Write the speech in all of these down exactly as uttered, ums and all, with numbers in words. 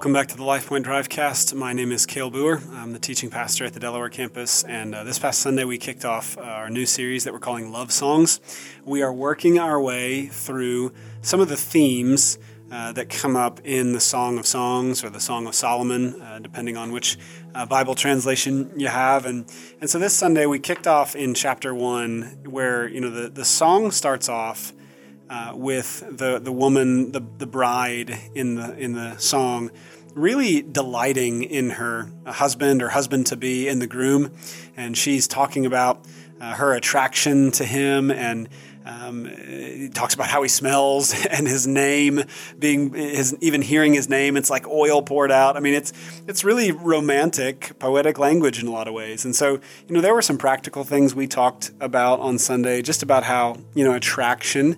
Welcome back to the LifePoint Drivecast. My name is Cale Boer. I'm the teaching pastor at the Delaware campus, and uh, this past Sunday we kicked off uh, our new series that we're calling Love Songs. We are working our way through some of the themes uh, that come up in the Song of Songs or the Song of Solomon, uh, depending on which uh, Bible translation you have. And and so this Sunday we kicked off in chapter one, where you know the, the song starts off Uh, with the the woman, the the bride in the in the song, really delighting in her husband or husband to be, in the groom, and she's talking about uh, her attraction to him, and um, he talks about how he smells and his name being his even hearing his name, it's like oil poured out. I mean, it's it's really romantic, poetic language in a lot of ways. And so, you know, there were some practical things we talked about on Sunday, just about how, you know, attraction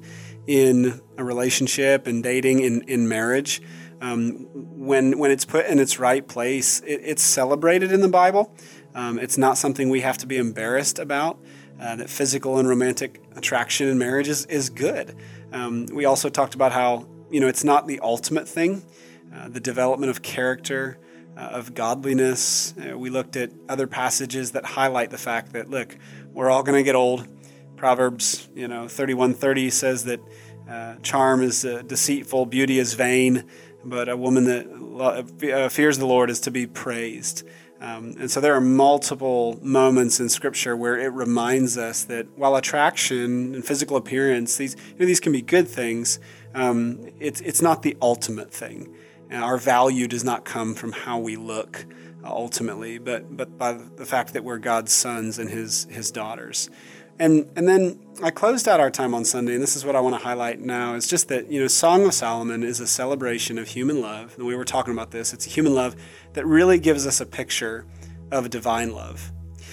in a relationship and dating in, in marriage, um, when when it's put in its right place, it, it's celebrated in the Bible. Um, it's not something we have to be embarrassed about, uh, that physical and romantic attraction in marriage is, is good. Um, we also talked about how, you know, it's not the ultimate thing, uh, the development of character, uh, of godliness. Uh, we looked at other passages that highlight the fact that, look, we're all going to get old. Proverbs, you know, thirty-one thirty says that uh, charm is uh, deceitful, beauty is vain, but a woman that uh, fears the Lord is to be praised. Um, and so there are multiple moments in Scripture where it reminds us that while attraction and physical appearance, these you know, these can be good things, um, it's it's not the ultimate thing. And our value does not come from how we look uh, ultimately, but but by the fact that we're God's sons and His His daughters. And and then I closed out our time on Sunday, and this is what I want to highlight now, is just that, you know, Song of Solomon is a celebration of human love. And we were talking about this. It's a human love that really gives us a picture of divine love.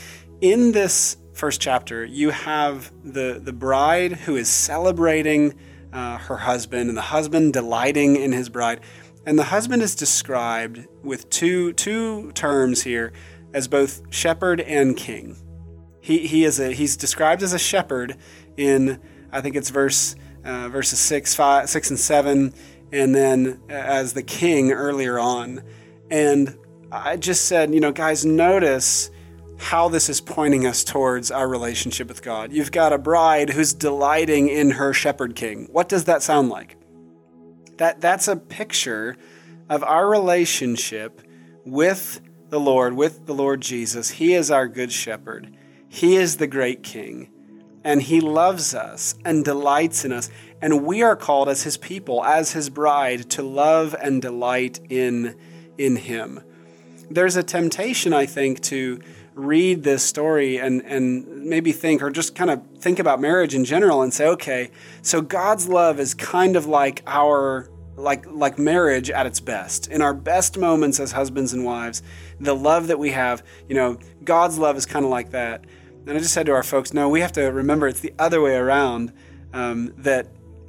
In this first chapter, you have the, the bride who is celebrating uh, her husband, and the husband delighting in his bride. And the husband is described with two two terms here as both shepherd and king. He he is a he's described as a shepherd in, I think it's verse uh, verses six, five, six and seven, and then as the king earlier on. And I just said, you know, guys, notice how this is pointing us towards our relationship with God. You've got a bride who's delighting in her shepherd king. What does that sound like? That that's a picture of our relationship with the Lord, with the Lord Jesus. He is our good shepherd. He is the great king, and he loves us and delights in us. And we are called as his people, as his bride, to love and delight in, in him. There's a temptation, I think, to read this story and, and maybe think, or just kind of think about marriage in general and say, okay, so God's love is kind of like our like like marriage at its best. In our best moments as husbands and wives, the love that we have, you know, God's love is kind of like that. And I just said to our folks, no, we have to remember it's the other way around, um, that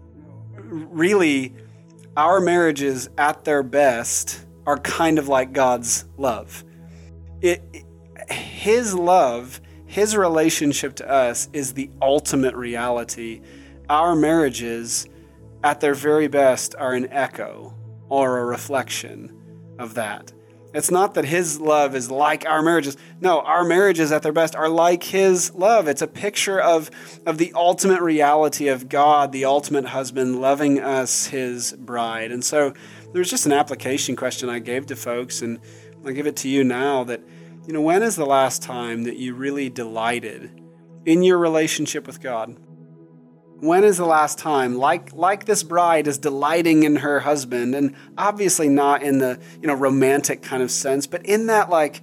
really our marriages at their best are kind of like God's love. It, his love, his relationship to us is the ultimate reality. Our marriages at their very best are an echo or a reflection of that. It's not that his love is like our marriages. No, our marriages at their best are like his love. It's a picture of, of the ultimate reality of God, the ultimate husband, loving us, his bride. And so there's just an application question I gave to folks, and I give it to you now, that, you know, when is the last time that you really delighted in your relationship with God? When is the last time, like like this bride is delighting in her husband, and obviously not in the, you know, romantic kind of sense, but in that like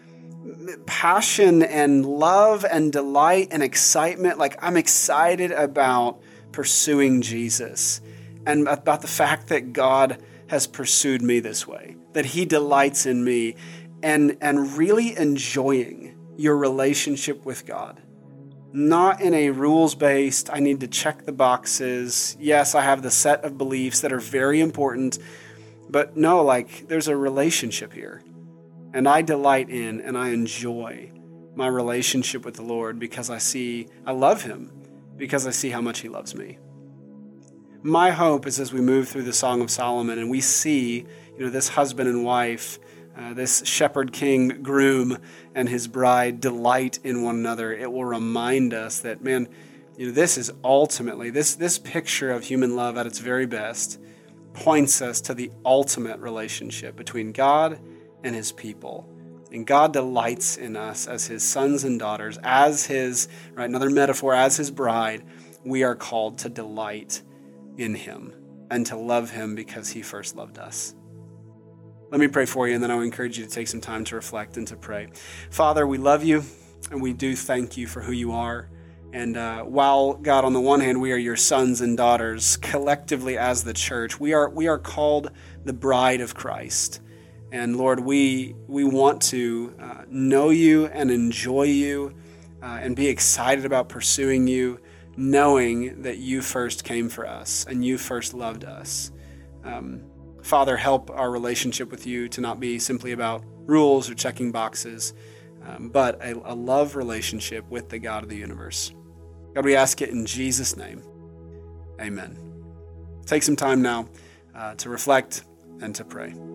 passion and love and delight and excitement, like I'm excited about pursuing Jesus and about the fact that God has pursued me this way, that he delights in me, and and really enjoying your relationship with God. Not in a rules-based, I need to check the boxes. Yes, I have the set of beliefs that are very important, but no, like there's a relationship here. And I delight in and I enjoy my relationship with the Lord because I see, I love him because I see how much he loves me. my hope is as we move through the Song of Solomon and we see, you know, this husband and wife, uh, this shepherd king groom and his bride delight in one another, it will remind us that, man, you know, this is ultimately, this, this picture of human love at its very best points us to the ultimate relationship between God and his people. And God delights in us as his sons and daughters, as his, right, another metaphor, as his bride. We are called to delight in him and to love him because he first loved us. Let me pray for you, and then I'll encourage you to take some time to reflect and to pray. Father, we love you, and we do thank you for who you are. And uh, while, God, on the one hand, we are your sons and daughters, collectively as the church, we are we are called the bride of Christ. And Lord, we we want to uh, know you and enjoy you uh, and be excited about pursuing you, knowing that you first came for us and you first loved us. Um, Father, help our relationship with you to not be simply about rules or checking boxes, um, but a, a love relationship with the God of the universe. God, we ask it in Jesus' name. Amen. Take some time now uh, to reflect and to pray.